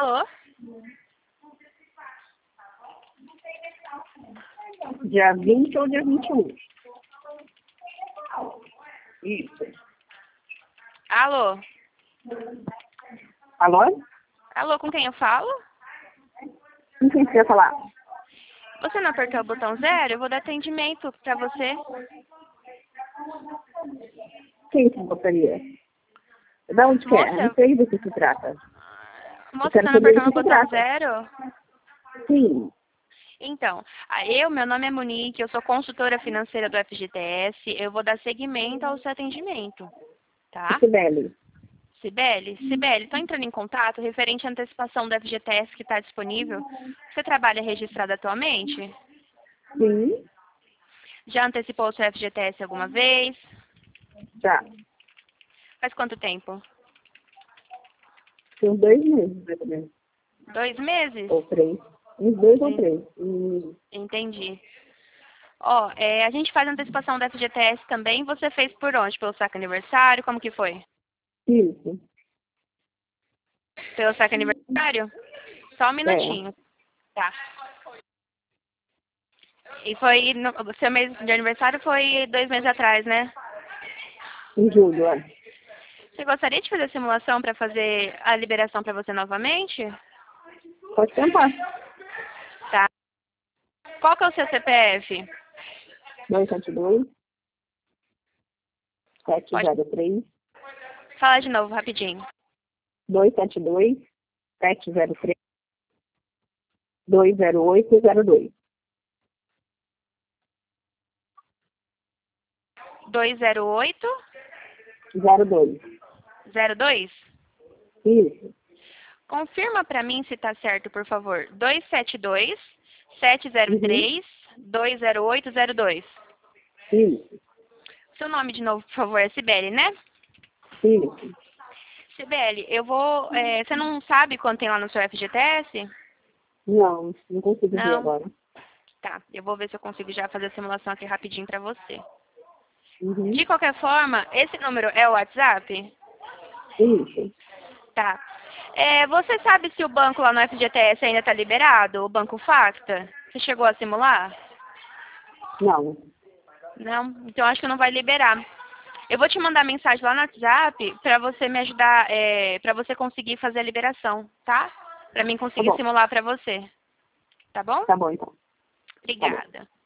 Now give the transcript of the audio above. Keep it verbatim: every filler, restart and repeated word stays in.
Alô? Dia vinte ou dia vinte e um? Isso. Alô? Alô? Alô, com quem eu falo? Com quem você quer falar? Você não apertou o botão zero? Eu vou dar atendimento pra você. Quem você gostaria? Da onde que é? Moça, Não sei do que se trata. moça, quero você não saber do apertou no que se botão trata. zero? Sim. Então, a- eu, meu nome é Monique, eu sou consultora financeira do F G T S, eu vou dar seguimento ao seu atendimento, tá? Sibeli. Cibele? Cibele, estou entrando em contato referente à antecipação do F G T S que está disponível. Você trabalha registrado atualmente? Sim. Já antecipou o seu F G T S alguma vez? Já. Faz quanto tempo? Tem uns dois meses, mais ou menos. Dois meses? Ou três. Uns dois ou En- três. Hum, Entendi. Ó, é, a gente faz antecipação do F G T S também. Você fez por onde? Pelo saque aniversário? Como que foi? Isso. Pelo saque aniversário? Só um É. minutinho. Tá. E foi, no, o seu mês de aniversário foi dois meses atrás, né? Em julho, é. Você gostaria de fazer a simulação para fazer a liberação para você novamente? Pode tentar. Tá. Qual que é o seu C P F? dois sete dois, sete Pode zero três, falar de novo, rapidinho. dois sete dois, sete zero três, dois zero oito zero dois. dois zero oito zero dois. zero dois? Isso. Confirma para mim se tá certo, por favor. dois sete dois, sete zero Uhum. três, dois zero oito zero dois. Isso. Seu nome de novo, por favor, é Cibele, né? Isso. Cibele, eu vou... é, você não sabe quanto tem lá no seu F G T S? Não, não consigo ver Não? agora. Tá, eu vou ver se eu consigo já fazer a simulação aqui rapidinho para você. Uhum. De qualquer forma, esse número é o WhatsApp? Isso. Tá. É, você sabe se o banco lá no F G T S ainda está liberado? O Banco Facta? Você chegou a simular? Não. Não? Então acho que não vai liberar. Eu vou te mandar mensagem lá no WhatsApp para você me ajudar, é, para você conseguir fazer a liberação, tá? Para mim Tá conseguir bom. simular para você. Tá bom? Tá bom, então. Tá bom. Obrigada.